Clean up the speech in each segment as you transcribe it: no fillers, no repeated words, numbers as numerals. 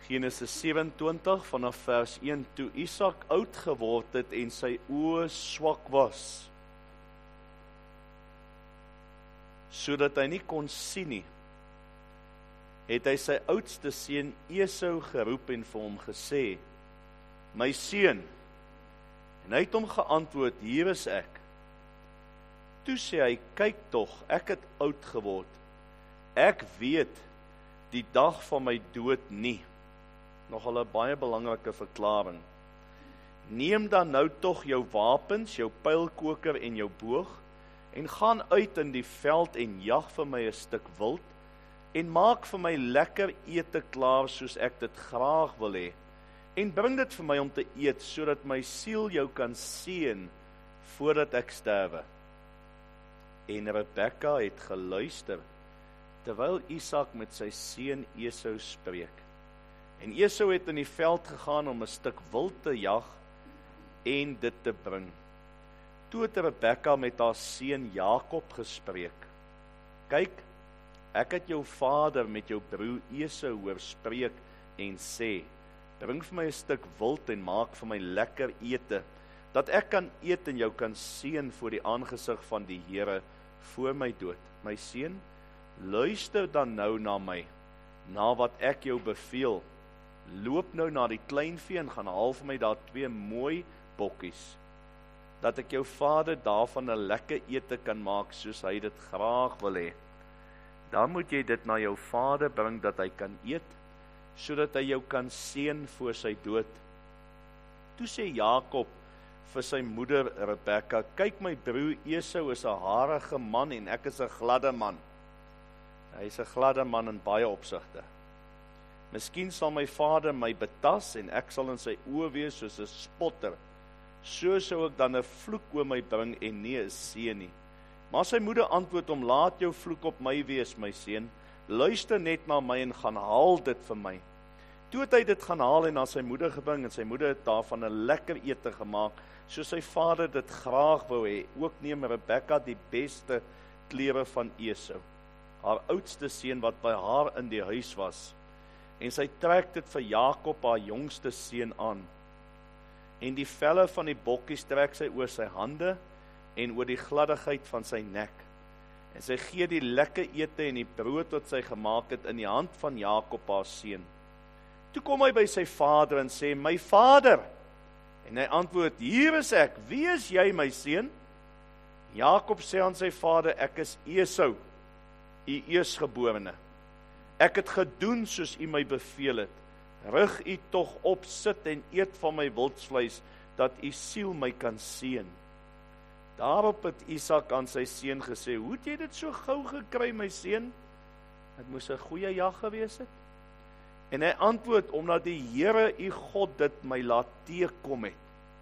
Genesis 27 vanaf vers 1, toe Isak oud geword het en sy oë swak was, sodat hy nie kon sien nie, het hy sy oudste seun Esau geroep en vir hom gesê, my seun, en hy het hom geantwoord, hier is ek. Toe sê hy, kyk tog, ek het oud geword, ek weet die dag van my dood nie. Nogal 'n baie belangrike verklaring. Neem dan nou tog jou wapens, jou pylkoker en jou boog, en gaan uit in die veld en jag vir my 'n stuk wild, en maak vir my lekker ete klaar soos ek dit graag wil hê, en bring dit vir my om te eet, sodat my siel jou kan seën, voordat ek sterwe. En Rebekka het geluister, terwyl Isak met sy seun Esau spreek. En Esau het in die veld gegaan om 'n stuk wild te jag en dit te bring. Toe het Rebekka met haar seun Jakob gespreek. Kyk, ek het jou vader met jou broer Esau hoor spreek en sê, bring vir my 'n stuk wild en maak vir my lekker ete, dat ek kan eet en jou kan seën voor die aangesig van die Here voor my dood. My seun, luister dan nou na my, na wat ek jou beveel. Loop nou na die kleinvee en gaan haal vir my daar 2 mooi bokkies, dat ek jou vader daarvan 'n lekker ete kan maak soos hy dit graag wil hê. Dan moet jy dit na jou vader bring dat hy kan eet, sodat hy jou kan seën voor sy dood. Toe sê Jakob vir sy moeder Rebekka, kyk, my broer Esau is 'n harige man en ek is 'n gladde man. Hy is 'n gladde man in baie opsigte. Miskien sal my vader my betas en ek sal in sy oë wees soos 'n spotter. So sou ek dan 'n vloek oor my bring en nie 'n seën nie. Maar sy moeder antwoord hom, laat jou vloek op my wees, my seun. Luister net na my en gaan haal dit vir my. Toe het hy dit gaan haal en na sy moeder gebring en sy moeder het daarvan 'n lekker ete gemaak, soos sy vader dit graag wou hê. Ook neem Rebekka die beste klere van Esau, haar oudste seun wat by haar in die huis was, en sy trek dit vir Jakob, haar jongste seun, aan. En die velle van die bokkies trek sy oor sy hande en oor die gladdigheid van sy nek. En sy gee die lekker ete en die brood wat sy gemaak het in die hand van Jakob, haar seun. Toe kom hy by sy vader en sê, my vader. En hy antwoord, hier is ek, wie is jy, my seun? Jakob sê aan sy vader, ek is Esau, u eersgeborene. Ek het gedoen soos u my beveel het. Rig u tog op, sit en eet van my wildsvleis, dat u siel my kan seën. Daarop het Isak aan sy seun gesê, hoe het jy dit so gou gekry, my seun? Het moes 'n goeie jag gewees het. En hy antwoord, omdat die Here u God dit my laat teekom het.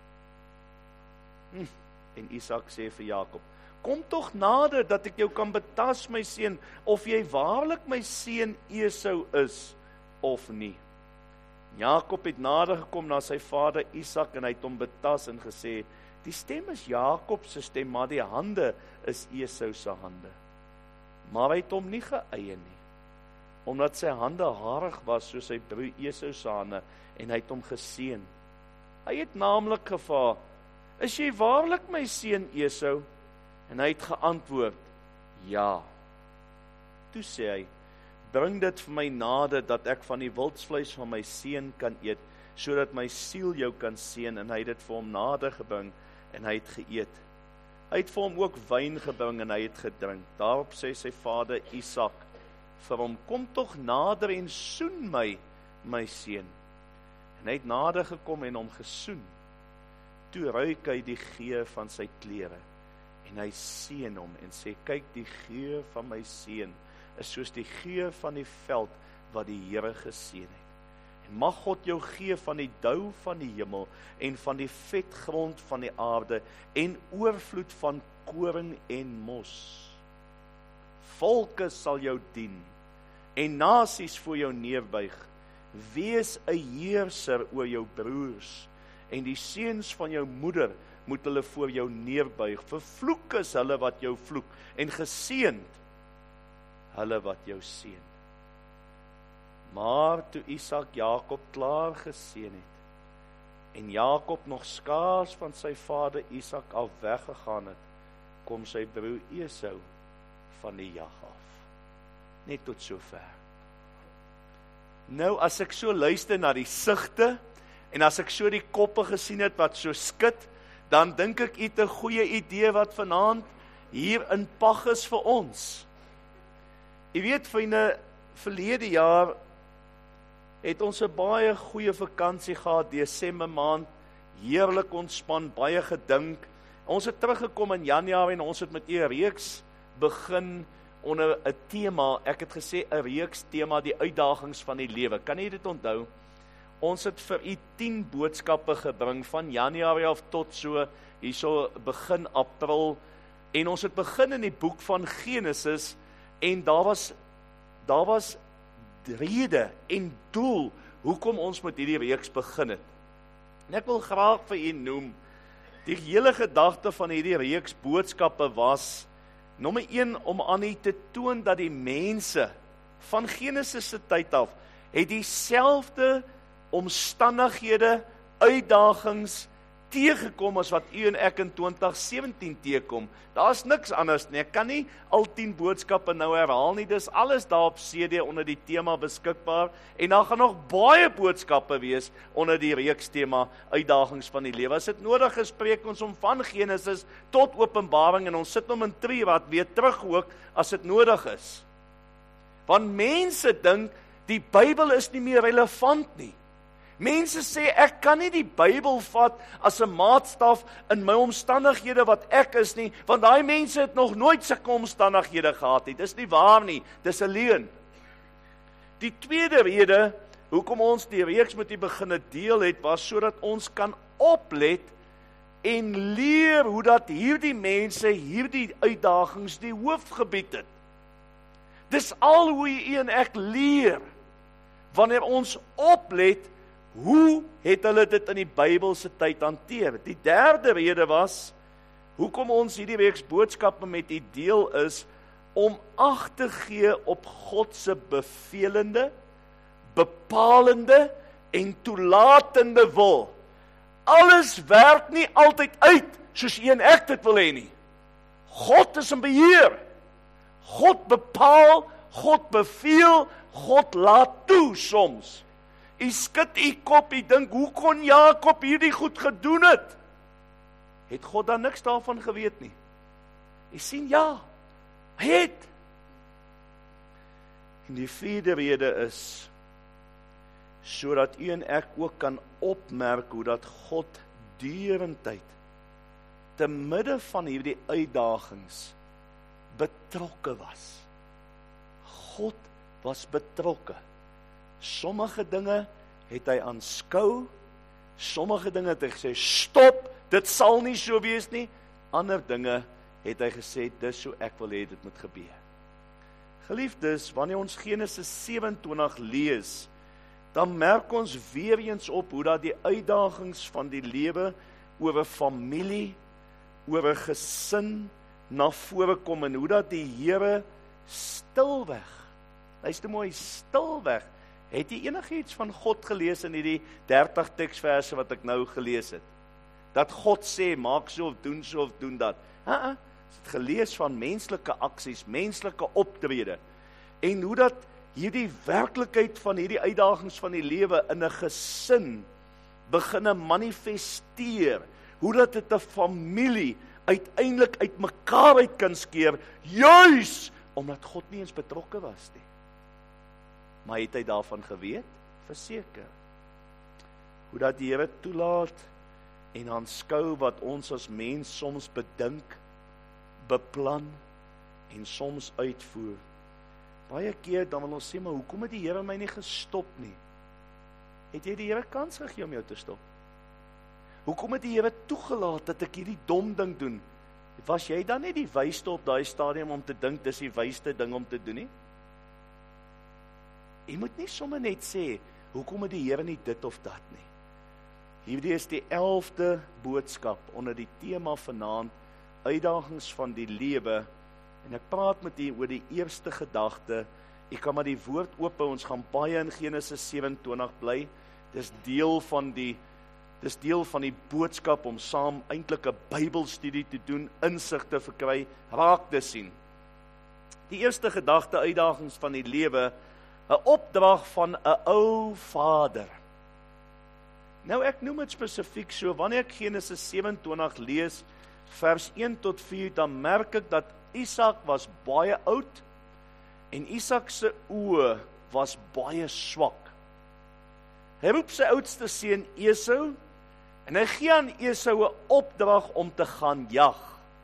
En Isak sê vir Jakob, kom tog nader, dat ek jou kan betas, my seun, of jy waarlik my seun Esau is, of nie. Jakob het nader gekom na sy vader Isak, en hy het hom betas en gesê, die stem is Jakob se stem, maar die hande is Esau se hande. Maar hy het hom nie geëie nie, omdat sy hande harig was soos sy broer Esau se hande, en hy het hom geseën. Hy het naamlik gevra, is jy waarlik my seun Esau? En hy het geantwoord, ja. Toe sê hy, bring dit vir my nader, dat ek van die wildsvleis van my seun kan eet, sodat my siel jou kan seën. En hy het dit vir hom nader gebring, en hy het geëet. Hy het vir hom ook wyn gebring, en hy het gedrink. Daarop sê sy vader Isak vir hom, kom tog nader en soen my, my seun. En hy het nader gekom en hom gesoen. Toe ruik hy die geur van sy klere, en hy seën hom, en sê, kyk, die geur van my seun is soos die geur van die veld, wat die Here geseën het. En mag God jou gee van die dou van die hemel, en van die vetgrond van die aarde, en oorvloed van koring en mos. Volke sal jou dien, en nasies voor jou neerbuig. Wees 'n heerser oor jou broers, en die seuns van jou moeder moet hulle voor jou neerbuig. Vervloek is hulle wat jou vloek, en geseënd hulle wat jou seën. Maar toe Isak Jakob klaar geseën het, en Jakob nog skaars van sy vader Isak af weggegaan het, kom sy broer Esau van die jag af. Net tot sover. Nou, as ek so luister na die sigte, en as ek so die koppe gesien het wat so skud, dan dink ek het 'n goeie idee wat vanaand hier in pag is vir ons. Jy weet, vriende, verlede jaar het ons 'n baie goeie vakansie gehad, Desember maand, heerlik ontspan, baie gedink. Ons het teruggekom in Januarie en ons het met 'n reeks begin onder 'n tema, ek het gesê 'n reeks tema, die uitdagings van die lewe. Kan jy dit onthou? Ons het vir u 10 boodskappe gebring van Januarie af tot so hierso begin April, en ons het begin in die boek van Genesis, en daar was rede en doel hoekom ons met hierdie reeks begin het. En ek wil graag vir u noem, die hele gedagte van hierdie reeks boodskappe was, nommer 1, om aan u te toon dat die mense van Genesis se tyd af het dieselfde omstandighede, uitdagings teëgekom as wat u en ek in 2017 teekom. Daar is niks anders nie. Ek kan nie al 10 boodskappe nou herhaal nie. Dis alles daar op CD onder die tema beskikbaar, en daar gaan nog baie boodskappe wees onder die reeks tema uitdagings van die lewe. As dit nodig is, spreek ons om van Genesis tot Openbaring, en ons sit om in 3 wat weer terug ook as dit nodig is. Want mense dink die Bybel is nie meer relevant nie. Mense sê, ek kan nie die Bybel vat as 'n maatstaf in my omstandighede wat ek is nie, want daai mense het nog nooit sulke omstandighede gehad nie. Dis nie waar nie, dis 'n leuen. Die tweede rede, hoekom ons die reeks met u beginne deel het, was sodat ons kan oplet en leer hoe dat hierdie mense, hierdie uitdagings die hoofgebied het. Dis al hoe u en ek leer, wanneer ons oplet, hoe het hulle dit in die Bybelse tyd hanteer? Die derde rede was, hoekom ons hierdie reeks boodskappe met u deel is, om ag te gee op God se bevelende, bepalende en toelatende wil. Alles werk nie altyd uit, soos u en ek dit wil hê nie. God is in beheer. God bepaal, God beveel, God laat toe soms. U skud u kop, u dink, hoe kon Jakob hierdie goed gedoen het? Het God dan niks daarvan geweet nie? U sien, ja, hy het. En die vierde rede is, sodat u en ek ook kan opmerk hoe dat God deurentyd, te midde van hierdie uitdagings, betrokke was. God was betrokke. Sommige dinge het hy aanskou, sommige dinge het hy gesê, stop, dit sal nie so wees nie. Ander dinge het hy gesê, dis hoe ek wil hê dit moet gebeur. Geliefdes, wanneer ons Genesis 27 lees, dan merk ons weer eens op hoe dat die uitdagings van die lewe oor 'n familie, oor 'n gesin na vore kom, en hoe dat die Here stilweg, luister mooi, stilweg, het jy enigiets van God gelees in hierdie 30 teksverse wat ek nou gelees het? Dat God sê, maak so of doen dat. Het gelees van menslike aksies, menslike optrede, en hoe dat hierdie werklikheid van hierdie uitdagings van die lewe in 'n gesin begin manifesteer, hoe dat dit 'n familie uiteindelik uit mekaar uit kan skeer, juis omdat God nie eens betrokke was nie. Maar het hy daarvan geweet? Verseker. Hoe dat die Here toelaat en aanskou wat ons as mens soms bedink, beplan en soms uitvoer. Baie keer dan wil ons sê, maar hoekom het die Here my nie gestop nie? Het jy die Here kans gegee om jou te stop? Hoekom het die Here toegelaat dat ek hierdie dom ding doen? Was jy dan nie die wysste op daai stadium om te dink dis die wysste ding om te doen nie? Jy moet nie sommer net sê, hoekom het die Here nie dit of dat nie? Hierdie is die 11de boodskap onder die tema vanaand, uitdagings van die lewe, en ek praat met u oor die eerste gedagte, Jy kan maar die woord oop, ons gaan baie in Genesis 27 bly. Dis deel van die boodskap om saam eintlik 'n Bybelstudie te doen, insig te verkry, raak te sien. Die eerste gedagte uitdagings van die lewe, 'n opdrag van 'n ou vader. Nou ek noem dit spesifiek so, wanneer ek Genesis 27 lees, vers 1 tot 4, dan merk ek dat Isak was baie oud, en Isak se oë was baie swak. Hy roep sy oudste seun Esau, en hy gee aan Esau 'n opdrag om te gaan jag.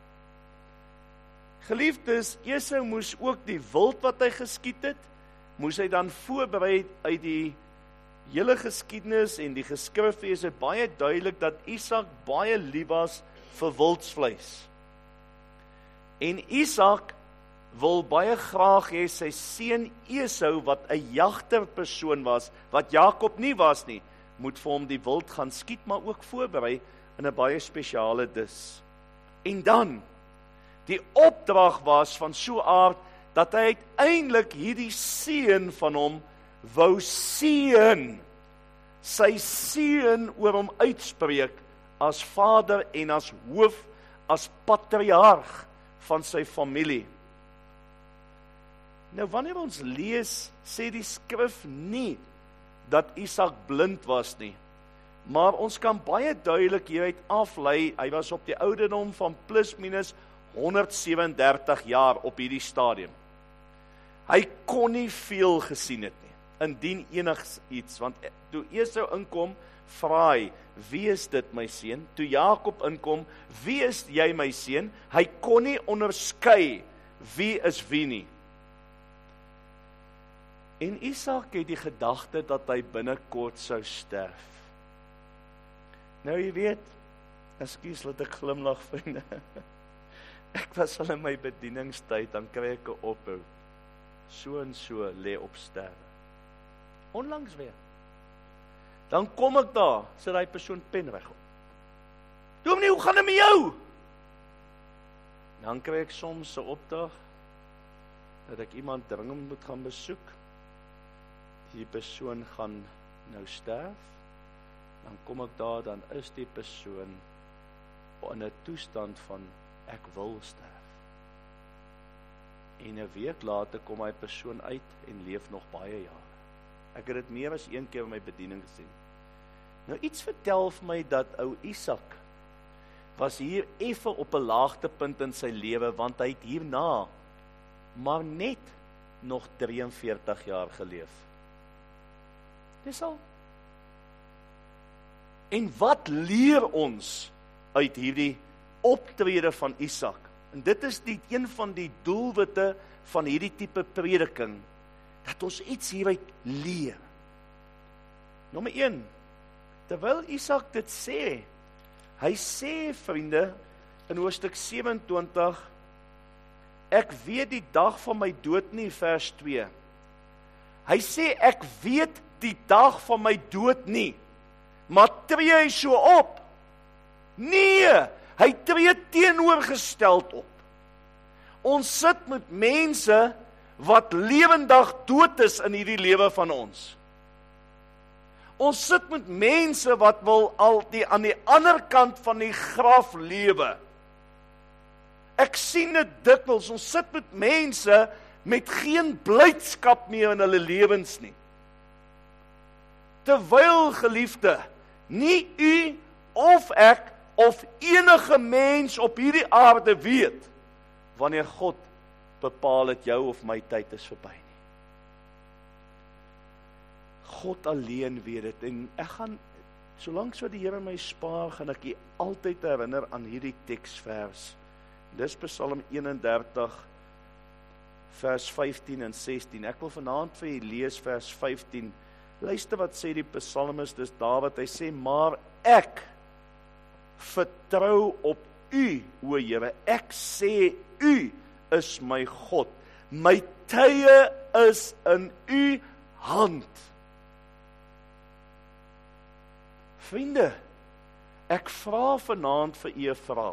Geliefdes, Esau moes ook die wild wat hy geskiet het, moes hy dan voorberei uit die hele geskiedenis en die geskrif is dit baie duidelik dat Isak baie lief was vir wildsvleis. En Isak wil baie graag hê sy seun Esau, wat 'n jagterpersoon was, wat Jakob nie was nie, moet vir hom die wild gaan skiet, maar ook voorberei in 'n baie spesiale dis. En dan, die opdrag was van so 'n aard, dat hy uiteindelik hierdie seun van hom wou seën, sy seun oor hom uitspreek, as vader en as hoof, as patriarg van sy familie. Nou wanneer ons lees, sê die skrif nie, dat Isak blind was nie, maar ons kan baie duidelik hieruit aflei, hy was op die ouderdom van plus minus 137 jaar op hierdie stadium. Hy kon nie veel gesien het nie, indien enigiets, want toe Esau inkom, vra hy, wie is dit my seun? Toe Jakob inkom, wie is jy my seun? Hy kon nie onderskei, wie is wie nie. En Isak het die gedagte dat hy binnekort sou sterf. Nou jy weet, ekskuus laat ek glimlag, vriende. Ek was al in my bedieningstyd, dan kry ek 'n ophou. So en so lê op sterwe. Onlangs weer. Dan kom ek daar, sit hy persoon pen reg op. Dominee, hoe gaan dit met jou? Dan kry ek soms 'n opdrag dat ek iemand dringend moet gaan besoek. Die persoon gaan nou sterf. Dan kom ek daar, dan is die persoon in 'n toestand van ek wil sterf. En 'n week later kom hy persoon uit en leef nog baie jare. Ek het dit meer as een keer in my bediening gesien. Nou iets vertel vir my dat ou Isak was hier effe op 'n laagtepunt in sy lewe, want hy het hierna maar net nog 43 jaar geleef. Dis al. En wat leer ons uit hierdie optrede van Isak? En dit is een van die doelwitte van hierdie tipe prediking, dat ons iets hieruit leer. Nommer 1, terwyl Isak dit sê, hy sê, vriende, in hoofstuk 27, ek weet die dag van my dood nie, vers 2. Hy sê, ek weet die dag van my dood nie, maar tree hy so op? Nee, hy tree teenoorgesteld op. Ons sit met mense wat lewendig dood is in hierdie lewe van ons. Ons sit met mense wat wil aan die ander kant van die graf lewe. Ek sien dit dikwels, ons sit met mense met geen blydskap meer in hulle lewens nie. Terwyl, geliefde, nie u of ek of enige mens op hierdie aarde weet wanneer God bepaal het jou of my tyd is verby nie. God alleen weet dit, en ek gaan, solank so die Here my spaar, gaan ek u altyd herinner aan hierdie teksvers. Dis Psalm 31 vers 15 en 16. Ek wil vanaand vir u lees vers 15. Luister wat sê die psalmis, dis Dawid, hy sê, maar ek vertrou op u, o Here, ek sê, u is my God, my tye is in u hand. Vriende, ek vra vanaand vir u 'n vraag.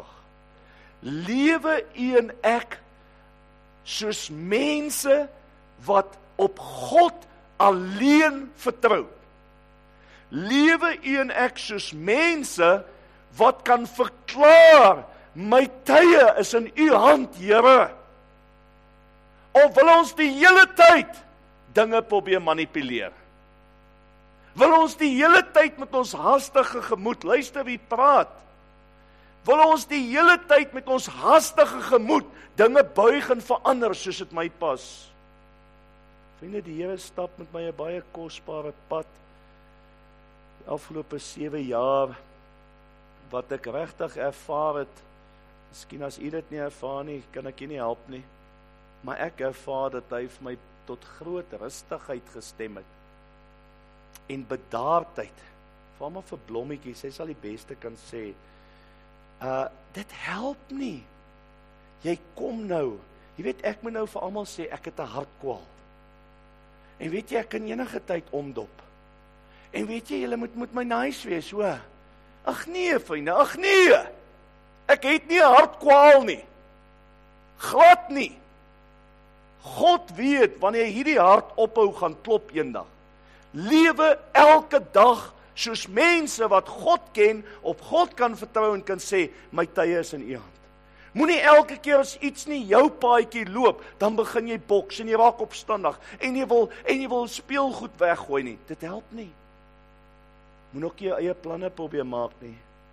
Lewe u en ek soos mense wat op God alleen vertrou. Lewe u en ek soos mense wat kan verklaar, my tye is in u hand, Here. Of wil ons die hele tyd dinge probeer manipuleer? Wil ons die hele tyd met ons hastige gemoed, luister wie praat, wil ons die hele tyd met ons hastige gemoed dinge buig en verander soos dit my pas? Vriende, die Here stap met my 'n baie kosbare pad die afgelope 7 jaar wat ek regtig ervaar het. Miskien as u dit nie ervaar nie, kan ek u nie help nie. Maar ek ervaar dat hy vir my tot groot rustigheid gestem het. En bedaardheid. Vir my vir Blommetjie, sy sal die beste kan sê. Dit help nie. Jy kom nou. Jy weet, ek moet nou vir almal sê, ek het 'n hartkwaal. En weet jy, ek kan enige tyd omdop. En weet jy, julle moet my nice wees, hoor. Ag nee, vriende, ag nee. Ek het nie 'n hartkwaal nie. Glad nie. God weet, wanneer hierdie hart ophou gaan klop eendag. Lewe elke dag soos mense wat God ken, op God kan vertrou en kan sê, my tye is in u hand. Moenie elke keer as iets nie jou paadjie loop, dan begin jy boks en jy raak opstandig en jy wil speelgoed weggooi nie. Dit help nie. Moet ook jou eie planne probeer maak nie.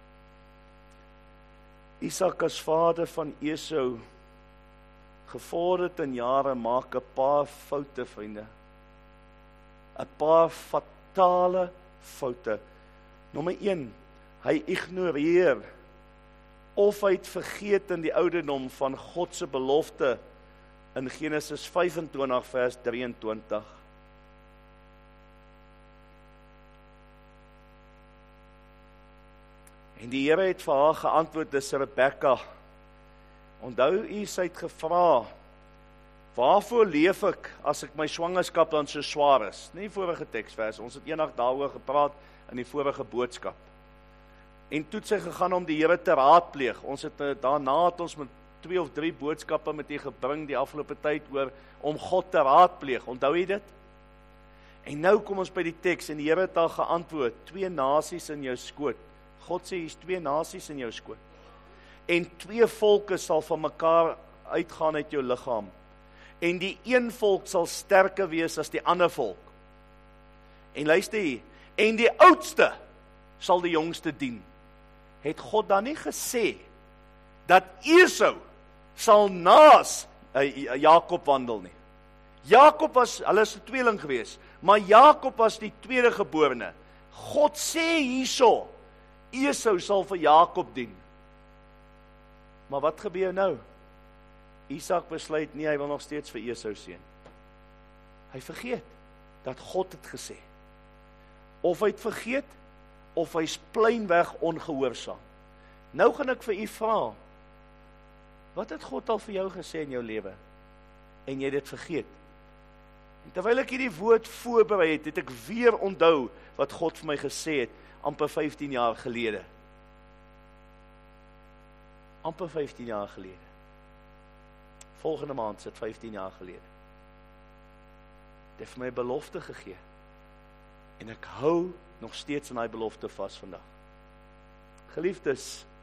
Isak as vader van Esau, gevorderd in jare, maak 'n paar foute, vriende. 'n Paar fatale foute. Nommer 1, hy ignoreer of hy het vergeet in die ouderdom van God se belofte in Genesis 25 vers 23. En die Here het vir haar geantwoord, dis Rebekka. Onthou u, sy het gevra, waarvoor leef ek as ek my swangerskap dan so swaar is? Nie die vorige teksvers, ons het eendag daaroor gepraat in die vorige boodskap. En toe het sy gegaan om die Here te raadpleeg. Ons het daarna het ons met 2 of 3 boodskappe met u gebring die afgelope tyd oor om God te raadpleeg. Onthou jy dit? En nou kom ons by die teks en die Here het haar geantwoord, 2 nasies in jou skoot. God sê, hier's 2 nasies in jou skoot. En 2 volke sal van mekaar uitgaan uit jou liggaam. En die een volk sal sterker wees as die ander volk. En luister hier, en die oudste sal die jongste dien. Het God dan nie gesê, dat Esau sal naas Jakob wandel nie? Jakob was, hulle is 'n tweeling gewees, maar Jakob was die tweede geborene. God sê hierso, Esau sal vir Jakob dien. Maar wat gebeur nou? Isak besluit nie, hy wil nog steeds vir Esau seën. Hy vergeet dat God het gesê. Of hy het vergeet, of hy's pleinweg ongehoorsaam. Nou gaan ek vir u vra, wat het God al vir jou gesê in jou lewe? En jy het dit vergeet. En terwyl ek hierdie woord voorberei het, het ek weer onthou wat God vir my gesê het, amper 15 jaar gelede. Amper 15 jaar gelede. Volgende maand sit 15 jaar gelede. Dit het vir my 'n belofte gegee. En ek hou nog steeds aan daai belofte vas vandag. Geliefdes,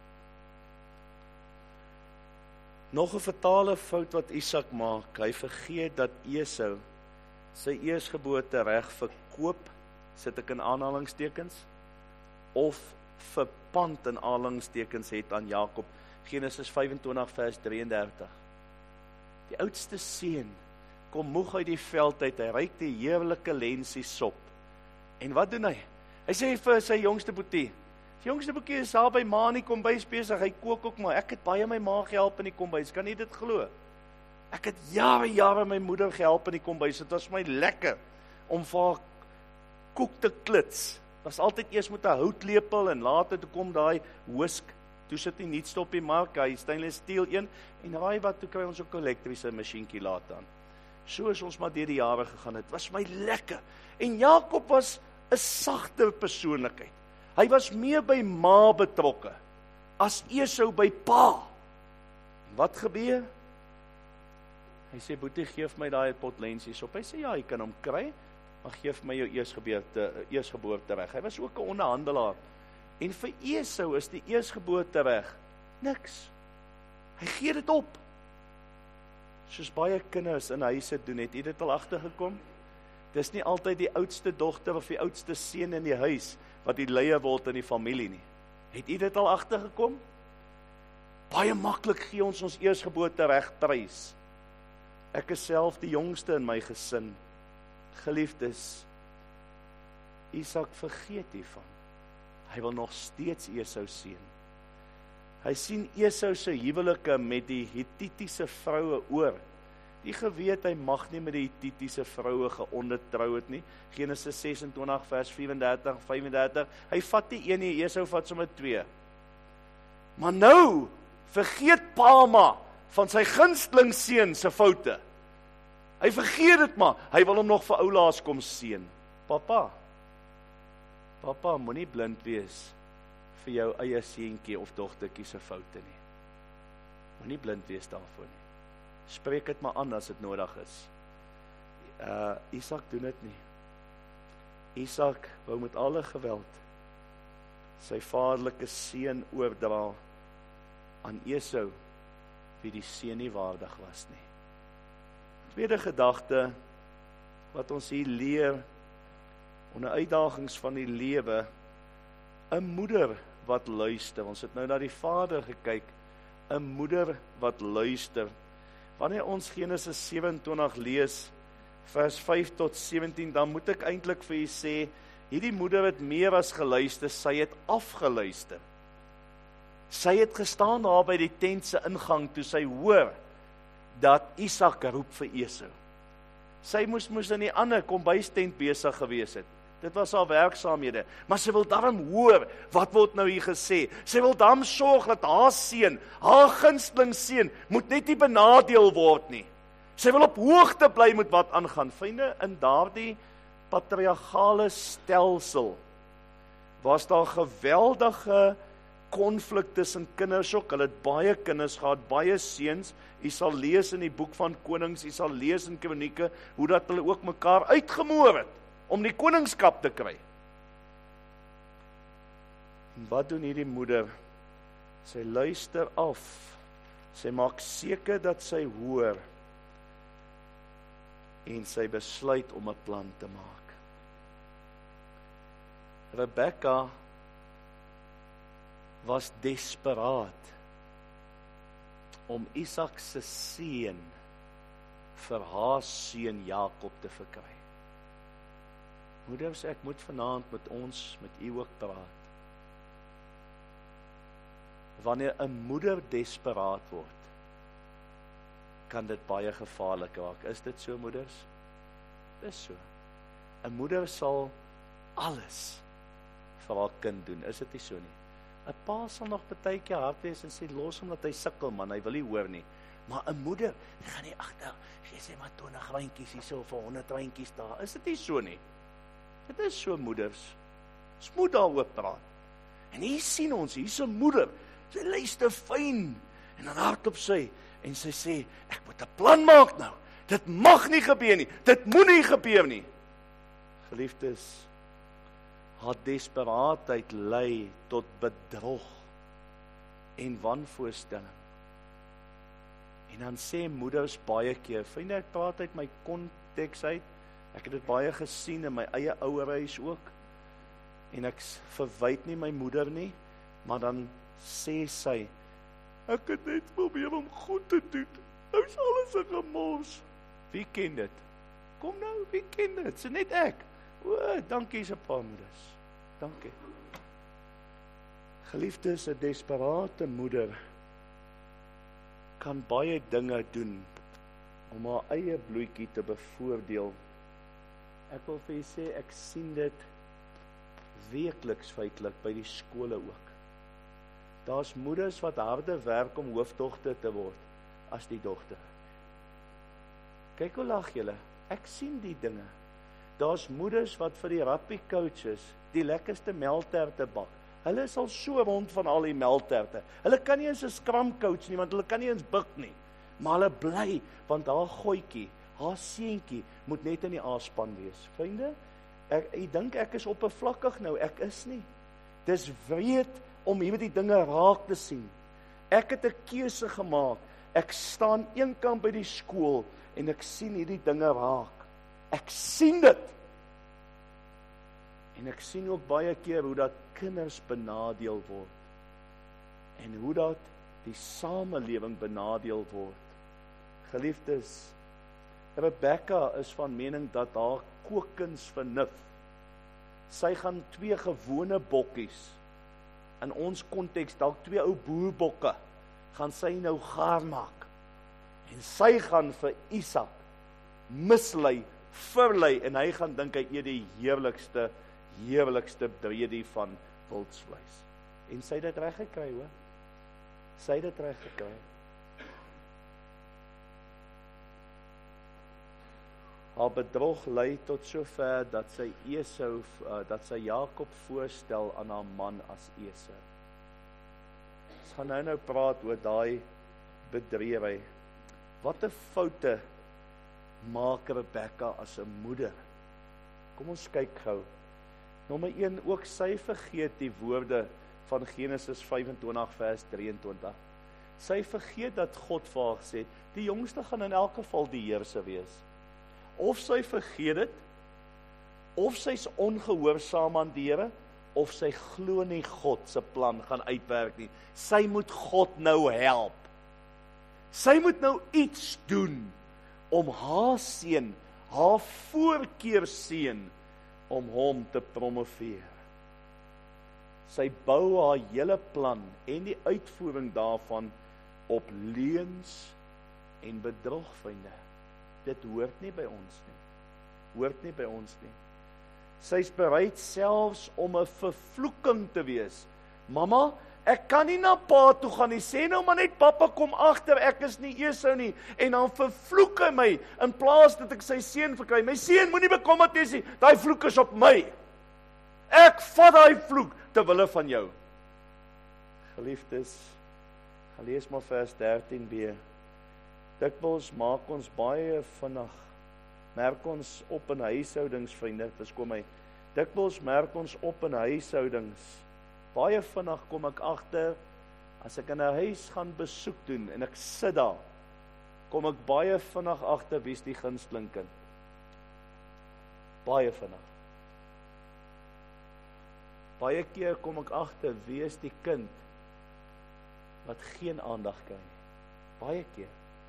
nog 'n fatale fout wat Isak maak. Hy vergeet dat Esau sy eersgeboorte reg verkoop, sit ek in aanhalingstekens, of verpand in aanhalingstekens het aan Jakob. Genesis 25 vers 33. Die oudste seun kom moeg uit die veld uit, hy ruik die heerlike lensie sop. En wat doen hy? Hy sê vir sy jongste boetie, die jongste boetie is daar by ma in die kombuis besig, hy kook ook maar, ek het baie my ma gehelp in die kombuis, kan jy dit glo? Ek het jare my moeder gehelp in die kombuis, dit was my lekker, om vir haar koek te klits, was altyd eers met 'n houtlepel, en later toe kom daai whisk, toe sit die nuutste op die mark, hy stainless steel een, en raai wat, toe kry ons ook 'n elektriese masjienkie later aan. So is ons maar deur die jare gegaan, het was my lekker, en Jakob was 'n sagte persoonlikheid, hy was meer by ma betrokke, as Esau by pa. En wat gebeur? Hy sê, boetie, geef my daai pot lensies op. Hy sê, ja, jy kan hom kry, maar geef my jou eersgeboortereg. Hy was ook 'n onderhandelaar. En vir Esau is die eersgeboortereg niks. Hy gee dit op. Soos baie kinders in huise doen, het jy dit al agtergekom? Dis nie altyd die oudste dogter of die oudste seun in die huis wat die leier word in die familie nie. Het jy dit al agtergekom? Baie maklik gee ons eersgeboortereg prys. Ek is self die jongste in my gesin. Geliefdes, Isak vergeet hiervan. Hy wil nog steeds Esau seën. Hy sien Esau se huwelike met die Hittitiese vroue oor. Die geweet hy mag nie met die Hittitiese vroue geondertrou het nie. Genesis 26 vers 34, 35. Hy vat nie een nie, Esau vat sommer 2. Maar nou vergeet Palma van sy gunsteling seun se foute. Hy vergeet dit maar. Hy wil hom nog vir oulaas kom seën. Papa, moenie blind wees vir jou eie seentjie of dogtertjie se foute nie. Moenie blind wees daarvoor nie. Spreek dit maar aan as dit nodig is. Isak doen dit nie. Isak wou met alle geweld sy vaderlike seun oordra aan Esau, wie die seun nie waardig was nie. Tweede gedagte wat ons hier leer onder uitdagings van die lewe, 'n moeder wat luister. Ons het nou na die vader gekyk, 'n moeder wat luister. Wanneer ons Genesis 27 lees, vers 5 tot 17, dan moet ek eintlik vir u sê, hierdie moeder het meer as geluister, sy het afgeluister. Sy het gestaan daar by die tent se ingang toe sy hoor dat Isak roep vir Esau. Sy moes in die ander kombuistent besig gewees het. Dit was haar werksaamhede, maar sy wil daarom hoor, wat word nou hier gesê? Sy wil daarom sorg dat haar seun, haar gunsteling seun, moet net nie benadeel word nie. Sy wil op hoogte bly met wat aangaan. Vriende, in daardie patriargale stelsel was daar geweldige konflik tussen kinders ook. Hulle het baie kinders gehad, baie seuns. Jy sal lees in die boek van Konings, jy sal lees in Kronieke, hoe dat hulle ook mekaar uitgemoor het om die koningskap te kry. En wat doen hierdie moeder? Sy luister af. Sy maak seker dat sy hoor. En sy besluit om 'n plan te maak. Rebekka was desperaat om Isak se seun vir haar seun Jakob te verkry. Moeders, ek moet vanaand met u ook praat. Wanneer 'n moeder desperaat word, kan dit baie gevaarlik raak. Is dit so, moeders? Dis so. 'n moeder sal alles vir haar kind doen, is dit nie so nie? 'n pa sal nog baie keer hard wees en sê, los hom dat hy sukkel, man, hy wil nie hoor nie. Maar 'n moeder, die gaan nie agter, gee sê maar 20 wyntjies hier so, vir 100 wyntjies daar. Is dit nie so nie? Dit is so, moeders. Ons moet daaroor praat. En hier sien ons, hier is 'n moeder, sy luister fyn, en dan hardop sy, en sy sê, ek moet 'n plan maak nou. Dit mag nie gebeur nie, dit moet nie gebeur nie. Geliefdes, haar desperaatheid lei tot bedrog en wanvoorstelling. En dan sê moeders baie keer, vriende, ek praat uit my konteks uit, ek het dit baie gesien in my eie ouerhuis ook, en ek verwyd nie my moeder nie, maar dan sê sy, ek het net probeer om goed te doen, nou is alles 'n gemors. Wie ken dit? Kom nou, wie ken dit? Dis net ek. O, dankie se pa, moeders. Dankie. Geliefdes, 'n desperate moeder kan baie dinge doen om haar eie bloetjie te bevoordeel. Ek wil vir julle sê, ek sien dit weekliks feitelik by die skole ook. Daar's moeders wat harder werk om hoofdogter te word as die dogter. Kyk hoe lag julle. Ek sien die dinge. Daar's moeders wat vir die rugby coaches die lekkerste melkterte bak. Hulle is al so rond van al die melkterte. Hulle kan nie eens 'n scrum coach nie, want hulle kan nie eens buk nie. maar hulle bly, want haar goetjie, haar seentjie, moet net in die A-span wees. Vriende, ek dink ek is oppervlakkig nou, ek is nie. Dis wreed om hierdie dinge raak te sien. Ek het 'n keuse gemaak, ek staan eenkant by die skool, en ek sien hierdie dinge raak. Ek sien dit. En ek sien ook baie keer hoe dat kinders benadeel word. En hoe dat die samelewing benadeel word. Geliefdes, Rebekka is van mening dat haar kookkuns vernuf. Sy gaan 2 gewone bokkies, in ons konteks dalk 2 ou boerbokke, gaan sy nou gaar maak. En sy gaan vir Isak mislei, verlei, en hy gaan dink hy eet die heerlikste breedie van wildsvleis. En sy het dit reg gekry, hoor. Sy het dit reg gekry. Haar bedrog lei tot sover dat sy Jakob voorstel aan haar man as Esau. Ons gaan nou praat oor daai bedrywe. Wat 'n foute maak Rebekka as 'n moeder? Kom ons kyk gou. Nommer 1, ook sy vergeet die woorde van Genesis 25 vers 23. Sy vergeet dat God vir haar gesê, die jongste gaan in elk geval die heerser wees. Of sy vergeet dit, of sy's ongehoorsaam aan die Here, of sy glo nie God se plan gaan uitwerk nie. Sy moet God nou help. Sy moet nou iets doen om haar seun, haar voorkeurseun, om hom te promoveer. Sy bou haar hele plan en die uitvoering daarvan op leuns en bedrog, vriende. Dit hoort nie by ons nie. Hoort nie by ons nie. Sy's bereid selfs om 'n vervloeking te wees. Mamma, ek kan nie na pa toe gaan nie. Sê nou maar net pappa kom agter, ek is nie Esau nie. En dan vervloek hy my, in plaas dat ek sy seun verkry. My seun, moenie bekommerd wees nie, daai vloek is op my. Ek vat daai vloek ter wille van jou. Geliefdes, gaan lees maar vers 13b. Dikwels maak ons baie vinnig, merk ons op in huishoudings, vriende, verskom my, dikwels merk ons op in huishoudings, baie vinnig kom ek agter, as ek in 'n huis gaan besoek doen, en ek sit daar, kom ek baie vinnig agter, wie's die gunsteling kind. Baie vinnig. Baie keer kom ek agter, wie is die kind, wat geen aandag kry nie. Baie keer.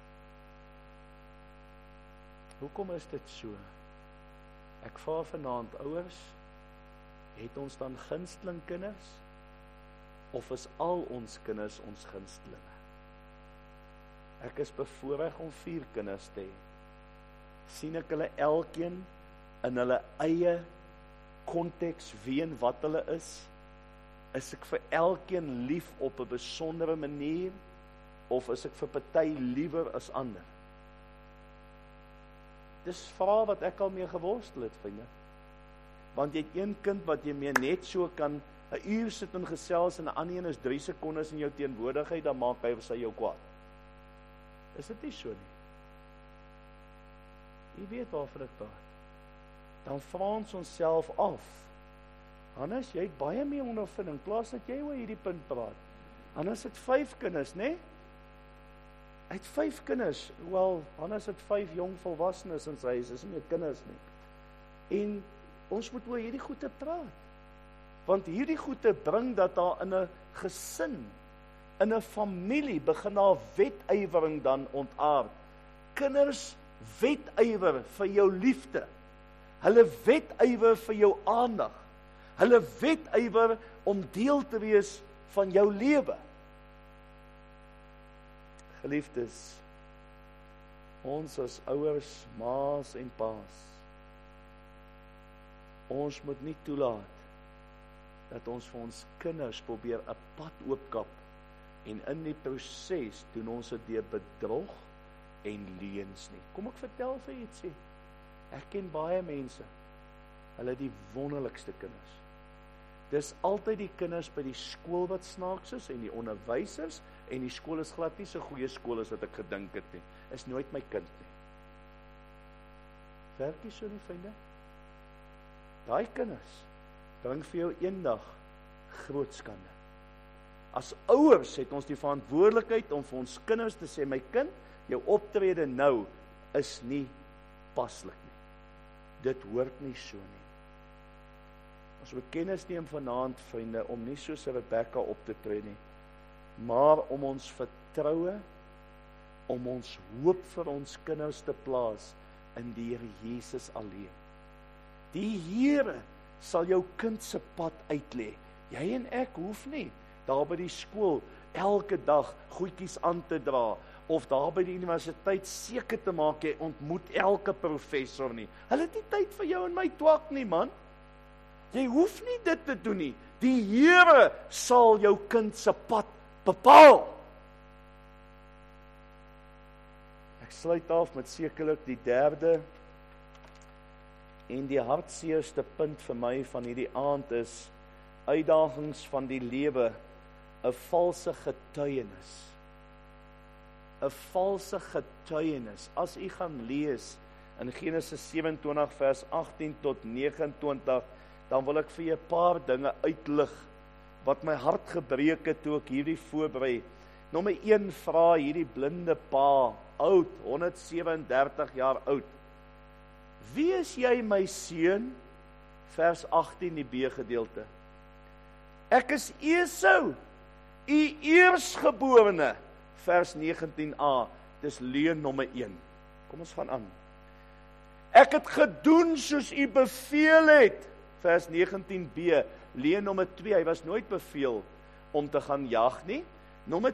Hoekom is dit so? Ek vra vanaand, ouers, het ons dan gunsteling kinders? Of is al ons kinders ons gunstelinge? Ek is bevoorreg om 4 kinders te hê. Sien ek hulle elkeen in hulle eie konteks, wie en wat hulle is? Is ek vir elkeen lief op 'n besondere manier? Of is ek vir party liewer as ander? Dis vrae wat ek al mee geworstel het, vriende. Want jy het een kind wat jy mee net so kan 'n uur sit en gesels, en 'n ander een is 3 sekondes in jou teenwoordigheid, dan maak hy of sy jou kwaad. Is dit nie so nie? Jy weet waarvan ek praat. Dan vra ons onsself af. Hannes, jy het baie meer ondervinding, plaas dat jy oor hierdie punt praat. Hannes het 5 kinders, né? Hy het 5 kinders. Wel, Hannes het 5 jong volwassenes in sy huis, is nie meer kinders nie. En ons moet oor hierdie goede praat. Want hierdie goede bring dat daar in 'n gesin, in 'n familie, begin daar wetywering dan ontaard. Kinders wetywer vir jou liefde. Hulle wetywer vir jou aandag. Hulle wetywer om deel te wees van jou lewe. Geliefdes, ons as ouers, ma's en pa's, ons moet nie toelaat dat ons vir ons kinders probeer 'n pad oopkap, en in die proses doen ons dit deur bedrog en leuns nie. Kom ek vertel vir ietsie. Ek ken baie mense, hulle die wonderlikste kinders. Dis altyd die kinders by die skool wat snaaks is, en die onderwysers en die skool is glad nie so goeie skool as wat ek gedink het nie, is nooit my kind nie. Werk nie so nie, vriende? Daai kinders bring vir jou eendag groot skande. As ouers het ons die verantwoordelikheid om vir ons kinders te sê, my kind, jou optrede nou is nie paslik nie. Dit hoort nie so nie. Ons moet kennis neem vanaand, vriende, om nie soos Rebekka op te tree nie, maar om ons vertroue, om ons hoop vir ons kinders te plaas in die Here Jesus alleen. Die Here sal jou kind se pad uitlê. Jy en ek hoef nie daar by die skool elke dag goedjies aan te dra, of daar by die universiteit seker te maak jy ontmoet elke professor nie. Hulle het nie tyd vir jou en my twak nie, man. Jy hoef nie dit te doen nie. Die Here sal jou kind se pad bepaal. Ek sluit af met sekerlik die derde en die hartseerste punt vir my van hierdie aand is uitdagings van die lewe, 'n valse getuienis. 'n valse getuienis. As u gaan lees in Genesis 27 vers 18 tot 29, dan wil ek vir julle 'n paar dinge uitlig wat my hart gebreek het toe ek hierdie voorberei. Nommer 1 vra hierdie blinde pa, oud, 137 jaar oud. Wie is jy, my seun? Vers 18 die B gedeelte. Ek is Esau, u eersgeborene. Vers 19a, dis leuen nommer 1. Kom ons gaan aan. Ek het gedoen soos u beveel het. Vers 19b, leuen nommer 2, hy was nooit beveel om te gaan jag nie. Nommer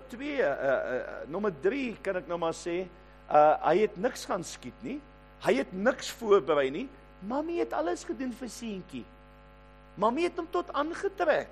3 kan ek nou maar sê, hy het niks gaan skiet nie. Hy het niks voorberei nie. Mami het alles gedoen vir seentjie. Mami het hom tot aangetrek.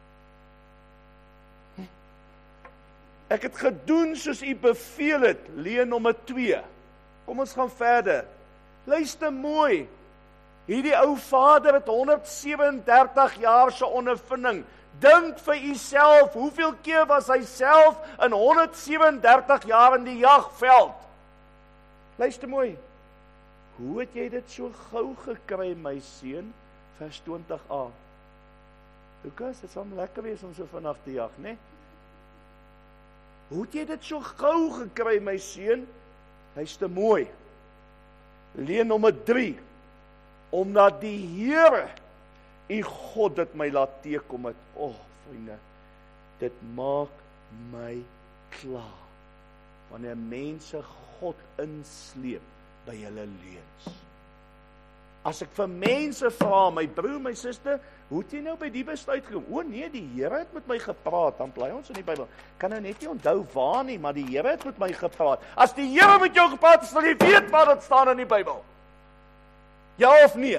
Ek het gedoen soos u beveel het, leuen nommer 2. Kom ons gaan verder. Luister mooi. Hierdie ou vader het 137 jaar se ondervinding. Dink vir u self, hoeveel keer was hy self in 137 jaar in die jagveld? Luister mooi. Hoe het jy dit so gou gekry, my seun? Vers 20a. Lukas, dit sal lekker wees om so vanaf te jag, né? Hoe het jy dit so gou gekry, my seun? Hy's te mooi. Leuen nommer 3. Omdat die Here, u God, dit my laat teekom het. Vriende, dit maak my klaar. Wanneer mense God insleep by hulle leuns. As ek vir mense vra, my broer, my suster, hoe het jy nou by die besluit gekom? Nee, die Here het met my gepraat, dan bly ons in die Bybel. Kan nou net nie onthou waar nie, maar die Here het met my gepraat. As die Here met jou gepraat, sal jy weet wat dit staan in die Bybel. Ja of nee?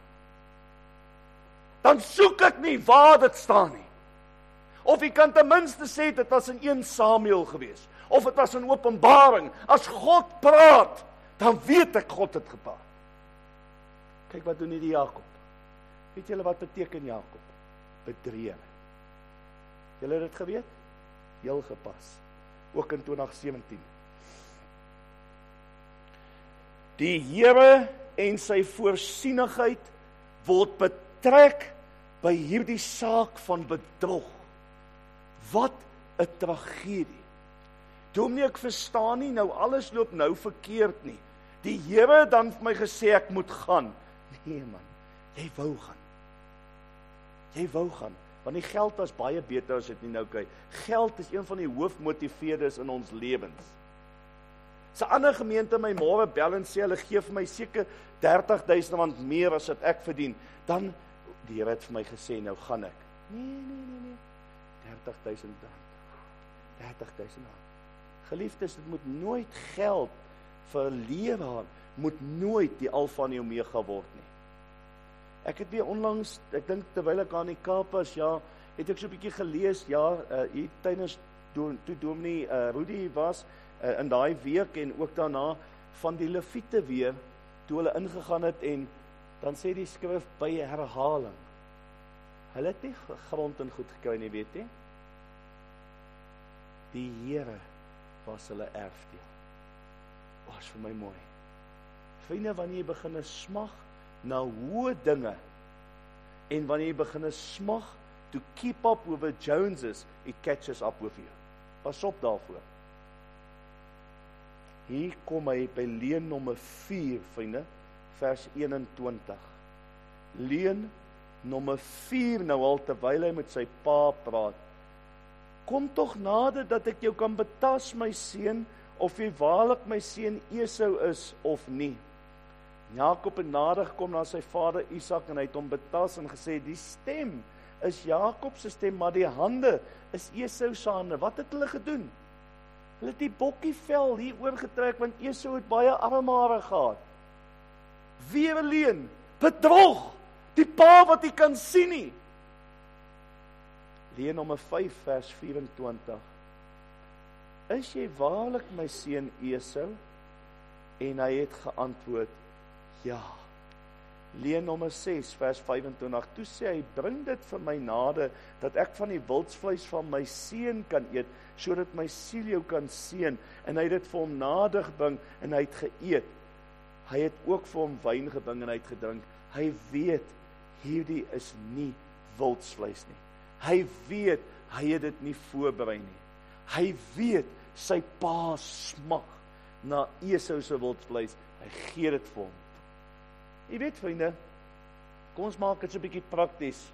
Dan soek ek nie waar dit staan nie. Of jy kan ten minste sê, dit was in 1 Samuel gewees. Of dit was in Openbaring. As God praat, dan weet ek God het gepraat. Kyk wat doen hierdie Jakob. Weet julle wat beteken Jakob? Bedrieger. Julle het dit geweet? Heel gepas. Ook in 2017. Die Here en sy voorsienigheid word betrek by hierdie saak van bedrog. Wat 'n tragedie. Dominee, ek verstaan nie, nou alles loop nou verkeerd nie. Die Here het dan vir my gesê ek moet gaan. Nee man, jy wou gaan. Jy wou gaan, want die geld was baie beter as dit nie nou kry. Geld is een van die hoofmotiveerders in ons lewens. Sy ander gemeente my môre bel en sê, hulle gee vir my seker 30.000 rand meer as wat ek verdien. Dan, die Here het vir my gesê, nou gaan ek. Nee. 30.000 rand. 30.000 rand. Geliefdes, dit moet nooit geld vir 'n leraar, moet nooit die alfa en die omega word nie. Ek het weer onlangs, ek dink terwyl ek aan die Kaap was, het ek so 'n bietjie gelees, hier tydens toe Dominee Rudy was, in daai week en ook daarna, van die Lewiete weer, toe hulle ingegaan het, en dan sê die skrif by herhaling, hulle het nie grond en goed gekry nie, weet jy? Die Here was hulle erfdeel. Was vir my mooi. Vriende, wanneer jy begin smag na hoë dinge, en wanneer jy begin smag to keep up with the Joneses, it catches up with you. Pas op daarvoor. Hier kom hy by leuen nommer 4, vriende, vers 21. Leuen nommer 4 nou al, terwyl hy met sy pa praat. Kom tog nader dat ek jou kan betas, my seun, of jy waarlik my seun Esau is of nie. Jakob het nader gekom na sy vader Isak en hy het hom betas en gesê, die stem is Jakob se stem, maar die hande is Esau se hande. Wat het hulle gedoen? Hulle het die bokkievel hier oorgetrek, want Esau het baie armhare gehad. Weer leuen, bedrog, die pa wat jy kan sien nie. Leuen nommer 5 vers 24. Is jy waarlik my seun Esau? En hy het geantwoord, ja. Leuen nommer 6 vers 25. Toe sê hy, bring dit vir my nader, dat ek van die wildsvleis van my seun kan eet, sodat my siel jou kan seën. En hy het dit vir hom nader gebring, en hy het geëet. Hy het ook vir hom wyn gebring, en hy het gedrink. Hy weet, hierdie is nie wildsvleis nie. Hy weet, hy het dit nie voorberei nie. Hy weet, sy pa smag na Esau se wildsvleis. Hy gee dit vir hom. Jy weet, vriende, kom ons maak dit so 'n bietjie prakties.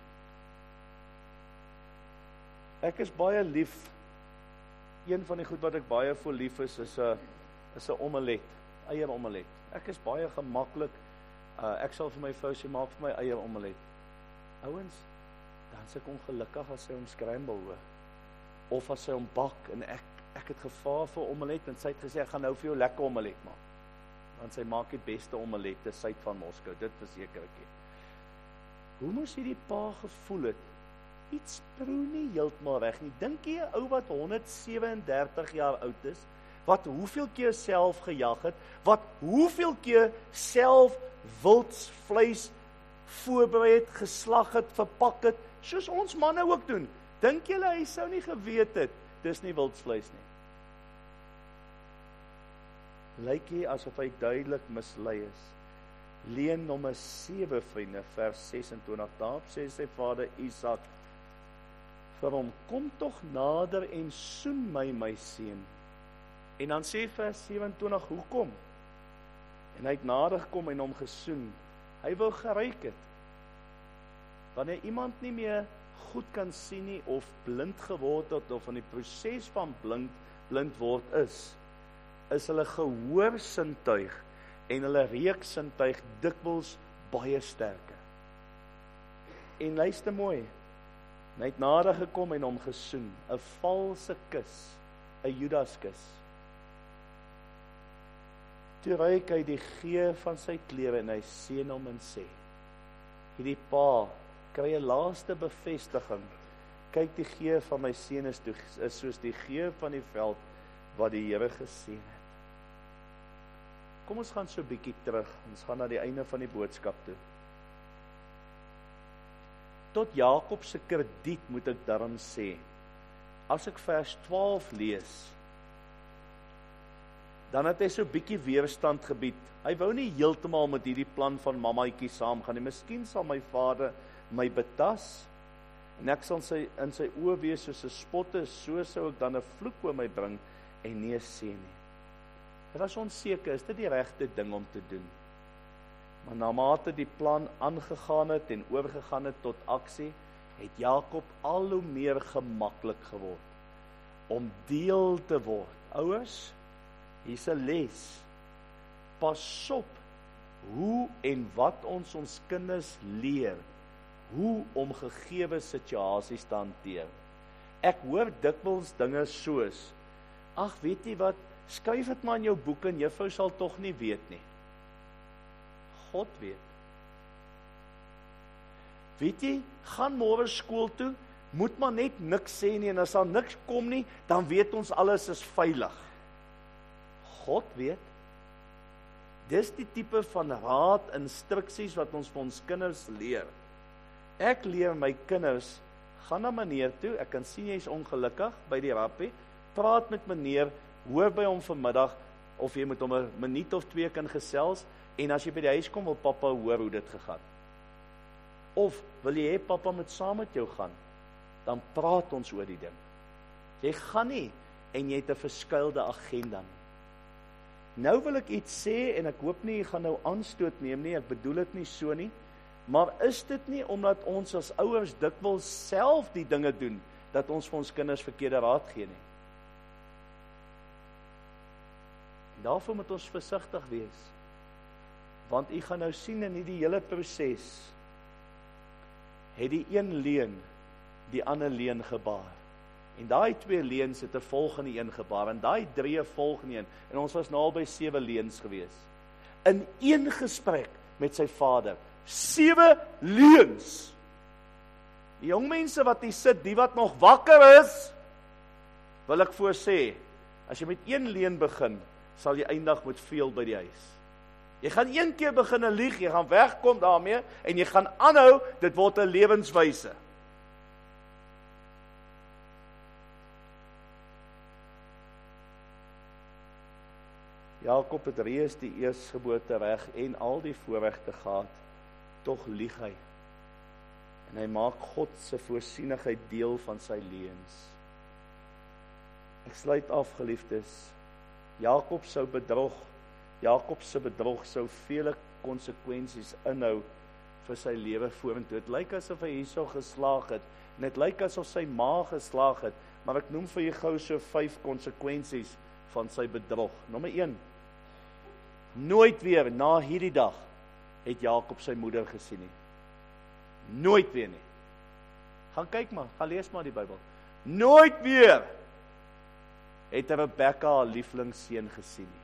Ek is baie lief. Een van die goed wat ek baie voor lief is 'n omelet, eieromelet. Ek is baie gemaklik. Ek sal vir my vrou sê, maak vir my eieromelet. Ouens, dan is ek ongelukkig as sy hom scramble hoor. Of as sy hom bak en ek het gevaar vir omelet en sy het gesê, ek gaan nou vir jou lekker omelet maak. Want sy maak die beste omelette suid van Moskou, dit verseker ek. Hoe moes hierdie pa gevoel het? Iets proe nie heeltemal reg nie. Dink jy 'n ou wat 137 jaar oud is, wat hoeveel keer self gejag het, wat hoeveel keer self wildsvleis voorberei het, geslag het, verpak het, soos ons manne ook doen. Dink julle hy sou nie geweet het, dis nie wildsvleis nie. Lyk hy asof hy duidelik mislei is. Leuen nommer 7, vriende, vers 26. Daarop sê sy vader Isak vir hom, kom tog nader en soen my seun. En dan sê vers 27, hoekom? En hy het nader gekom en hom gesoen. Hy wou geruik het. Wanneer iemand nie meer goed kan sien nie, of blind geword het, of in die proses van blind word is hulle gehoorsintuig en hulle reuksintuig dikwels baie sterker. En luister mooi, hy het nader gekom en hom gesoen, 'n valse kus, 'n Judaskus. Toe ruik hy die geur van sy klere en hy seën hom en sê, hierdie pa kry 'n laaste bevestiging, kyk die geur van my seun is soos die geur van die veld wat die Here geseën het. Kom ons gaan so 'n bietjie terug, ons gaan na die einde van die boodskap toe. Tot Jakob se krediet moet ek daarom sê, as ek vers 12 lees, dan het hy so 'n bietjie weerstand gebied. Hy wou nie heeltemal met hierdie plan van mammaetjie saamgaan nie. Miskien sal my vader my betas, en ek sal in sy oë wees soos 'n spotte, so sou ek dan 'n vloek oor my bring, en nie 'n seën nie. Hy was onseker, is dit die regte ding om te doen? Maar na mate die plan aangegaan het en oorgegaan het tot aksie, het Jakob al hoe meer gemaklik geword om deel te word. Ouers, hier's 'n les. Pas op hoe en wat ons kinders leer, hoe om gegewe situasies te hanteer. Ek hoor dikwels dinge soos, ag, weet jy wat, skryf dit maar in jou boek en juffrou sal tog nie weet nie. God weet. Weet jy, gaan môre skool toe, moet maar net niks sê nie, en as daar niks kom nie, dan weet ons alles is veilig. God weet. Dis die tipe van raad, instruksies wat ons vir ons kinders leer. Ek leer my kinders, gaan na meneer toe, ek kan sien jy is ongelukkig by die rappie, praat met meneer, hoor by hom vanmiddag, of jy moet hom 'n minuut of 2 kan gesels, en as jy by die huis kom, wil pappa hoor hoe dit gegaan. Of, wil jy hê pappa moet saam met jou gaan, dan praat ons oor die ding. Jy gaan nie, en jy het 'n verskuilde agenda nie. Nou wil ek iets sê, en ek hoop nie jy gaan nou aanstoot neem nie, ek bedoel dit nie so nie, maar is dit nie omdat ons as ouers dikwels self die dinge doen, dat ons vir ons kinders verkeerde raad gee nie? En daarvoor moet ons versigtig wees, want u gaan nou sien in hierdie hele proses, het die een leuen die ander leuen gebaar. En daai 2 leuens het 'n volgende een gebaar, en daai 3 volgende een, en ons was nou al by 7 leuens gewees. In een gesprek met sy vader, 7 leuens. Die jong mense wat hier sit, die wat nog wakker is, wil ek voorsê, as jy met 1 leuen begin, sal jy eindig met veel by die huis. Jy gaan 1 keer begin lieg, jy gaan wegkom daarmee, en jy gaan aanhou, dit word 'n lewenswyse. Jakob het reeds die eerstgeboorte reg en al die voorregte gehad, tog lieg hy. En hy maak God se voorsienigheid deel van sy leuens. Ek sluit af, geliefdes. Jakob se bedrog sou vele konsekwensies inhou vir sy lewe vorentoe. Dit lyk asof hy hierso geslaag het, en dit lyk asof sy ma geslaag het, maar ek noem vir jou gou so 5 konsekwensies van sy bedrog. Nommer 1, nooit weer na hierdie dag het Jakob sy moeder gesien nie. Nooit weer nie. Gaan kyk maar, gaan lees maar die Bybel. Nooit weer het Rebekka haar lieflingsseun gesien nie.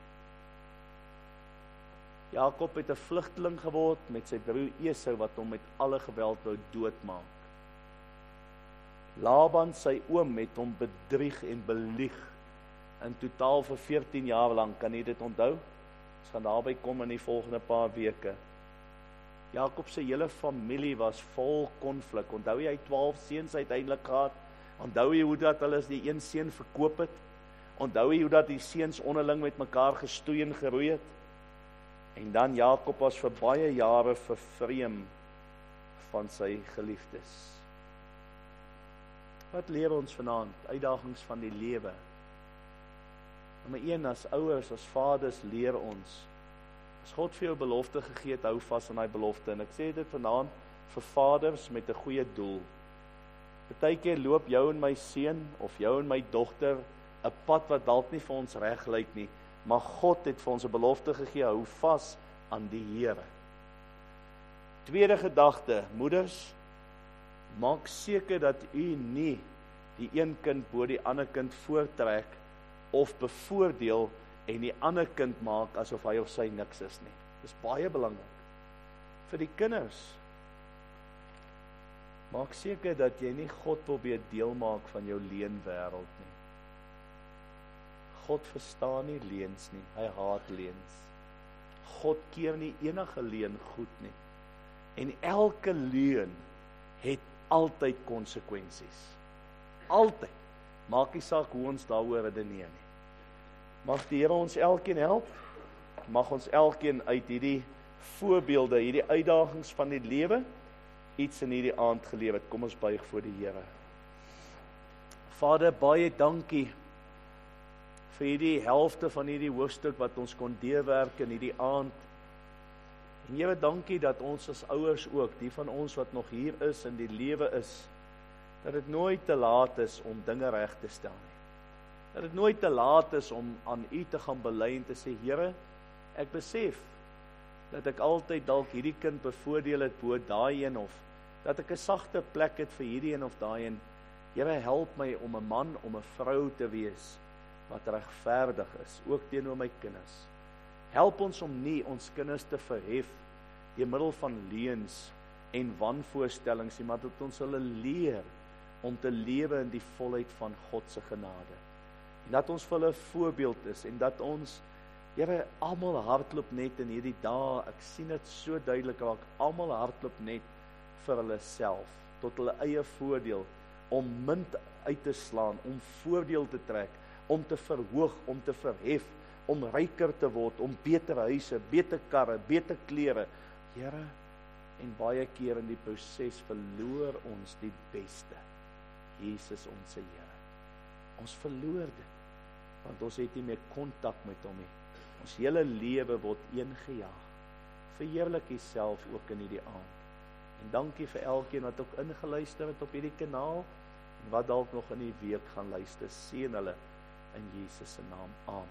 Jakob het 'n vlugteling geword met sy broer Esau wat hom met alle geweld wou doodmaak. Laban, sy oom, het hom bedrieg en belieg in totaal vir 14 jaar lank. Kan jy dit onthou? Ons gaan daarby kom in die volgende paar weke. Jakob se hele familie was vol konflik. Onthou jy, hy 12 seuns uiteindelik gehad? Onthou jy hoe dat hulle die een seun verkoop het? Onthou jy hoe dat die seuns onderling met mekaar gestoei en geroei het? En dan Jakob was vir baie jare vervreem van sy geliefdes. Wat leer ons vanaand? Uitdagings van die lewe. Nommer 1, as ouers, as vaders, leer ons. As God vir jou belofte gegee het, hou vas aan daai belofte. En ek sê dit vanaand vir vaders met 'n goeie doel. Partykeer loop jou en my seun of jou en my dogter 'n pad wat dalk nie vir ons reg lyk nie, maar God het vir ons 'n belofte gegee, hou vas aan die Here. Tweede gedagte, moeders, maak seker dat u nie die een kind bo die ander kind voortrek of bevoordeel en die ander kind maak asof hy of sy niks is nie. Dis baie belangrik. Vir die kinders, maak seker dat jy nie God probeer deel maak van jou leenwêreld nie. God verstaan nie leuns nie, hy haat leuns. God keer nie enige leuen goed nie. En elke leuen het altyd konsekwensies. Altyd. Maak nie saak hoe ons daaroor redeneer nie. Mag die Here ons elkeen help. Mag ons elkeen uit hierdie voorbeelde, hierdie uitdagings van die lewe, iets in hierdie aand geleef het. Kom ons buig voor die Here. Vader, baie dankie vir hierdie helfte van hierdie hoofstuk wat ons kon deurwerk in hierdie aand. En Here, dankie dat ons as ouers ook, die van ons wat nog hier is en die lewe is, dat dit nooit te laat is om dinge reg te stel nie. Dat dit nooit te laat is om aan U te gaan bely en te sê, Here, ek besef dat ek altyd dalk hierdie kind bevoordeel het bo daai een, of dat ek 'n sagte plek het vir hierdie een of daai een. Here, help my om 'n man, om 'n vrou te wees wat regverdig is, ook teenoor my kinders. Help ons om nie ons kinders te verhef deur middel van leuns en wanvoorstellings nie, maar dat ons hulle leer om te lewe in die volheid van God se genade. En dat ons vir hulle 'n voorbeeld is, en dat ons, Here, almal hardloop net in hierdie dae, ek sien dit so duidelik raak, almal hardloop net vir hulle self, tot hulle eie voordeel, om munt uit te slaan, om voordeel te trek, om te verhoog, om te verhef, om ryker te word, om beter huise, beter karre, beter klere. Here, en baie keer in die proses verloor ons die beste. Jesus ons se Here. Ons verloor dit, want ons het nie meer kontak met hom nie. Ons hele lewe word ingejaag. Verheerlik Jouself ook in hierdie aand. En dankie vir elkeen wat ook ingeluister het op hierdie kanaal, en wat dalk nog in die week gaan luister. Seën hulle in Jesus se naam. Amen.